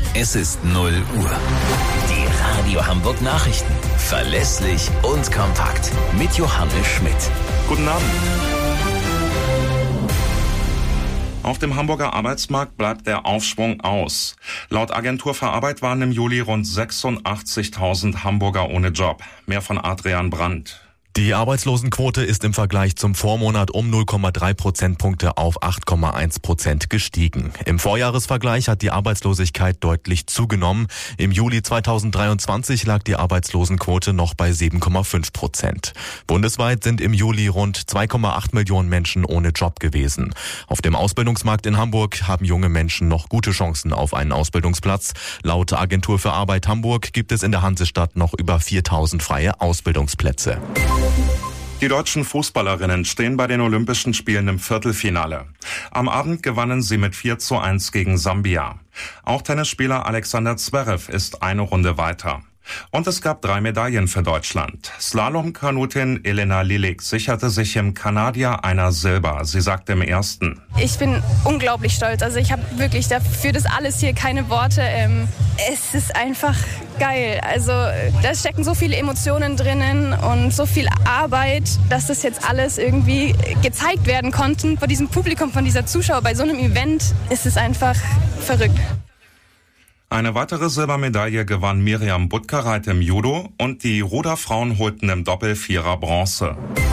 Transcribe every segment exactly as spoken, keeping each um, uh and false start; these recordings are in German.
Es ist null Uhr. Die Radio Hamburg Nachrichten. Verlässlich und kompakt. Mit Johannes Schmidt. Guten Abend. Auf dem Hamburger Arbeitsmarkt bleibt der Aufschwung aus. Laut Agentur für Arbeit waren im Juli rund sechsundachtzigtausend Hamburger ohne Job. Mehr von Adrian Brandt. Die Arbeitslosenquote ist im Vergleich zum Vormonat um null Komma drei Prozentpunkte auf acht Komma eins Prozent gestiegen. Im Vorjahresvergleich hat die Arbeitslosigkeit deutlich zugenommen. Im Juli zweitausenddreiundzwanzig lag die Arbeitslosenquote noch bei sieben Komma fünf Prozent. Bundesweit sind im Juli rund zwei Komma acht Millionen Menschen ohne Job gewesen. Auf dem Ausbildungsmarkt in Hamburg haben junge Menschen noch gute Chancen auf einen Ausbildungsplatz. Laut Agentur für Arbeit Hamburg gibt es in der Hansestadt noch über viertausend freie Ausbildungsplätze. Die deutschen Fußballerinnen stehen bei den Olympischen Spielen im Viertelfinale. Am Abend gewannen sie mit vier zu eins gegen Sambia. Auch Tennisspieler Alexander Zverev ist eine Runde weiter. Und es gab drei Medaillen für Deutschland. Slalom-Kanutin Elena Lilik sicherte sich im Kanadier einer Silber. Sie sagte im ersten: Ich bin unglaublich stolz. Also ich habe wirklich dafür das alles hier keine Worte. Ähm, es ist einfach geil. Also da stecken so viele Emotionen drinnen und so viel Arbeit, dass das jetzt alles irgendwie gezeigt werden konnte vor diesem Publikum, von dieser Zuschauer. Bei so einem Event ist es einfach verrückt. Eine weitere Silbermedaille gewann Miriam Butkereit im Judo und die Ruderfrauen holten im Doppel Vierer Bronze.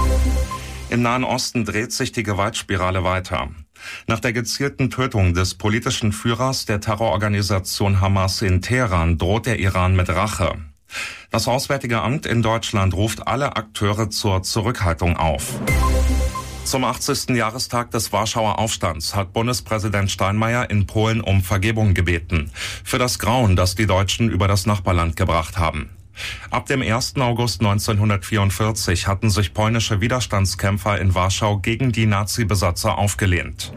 Im Nahen Osten dreht sich die Gewaltspirale weiter. Nach der gezielten Tötung des politischen Führers der Terrororganisation Hamas in Teheran droht der Iran mit Rache. Das Auswärtige Amt in Deutschland ruft alle Akteure zur Zurückhaltung auf. Zum achtzigsten Jahrestag des Warschauer Aufstands hat Bundespräsident Steinmeier in Polen um Vergebung gebeten für das Grauen, das die Deutschen über das Nachbarland gebracht haben. Ab dem ersten August neunzehnhundertvierundvierzig hatten sich polnische Widerstandskämpfer in Warschau gegen die Nazi-Besatzer aufgelehnt.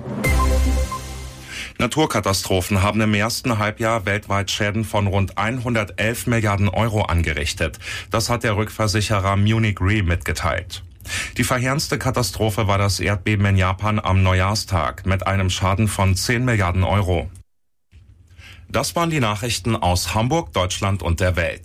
Naturkatastrophen haben im ersten Halbjahr weltweit Schäden von rund hundertelf Milliarden Euro angerichtet. Das hat der Rückversicherer Munich Re mitgeteilt. Die verheerendste Katastrophe war das Erdbeben in Japan am Neujahrstag mit einem Schaden von zehn Milliarden Euro. Das waren die Nachrichten aus Hamburg, Deutschland und der Welt.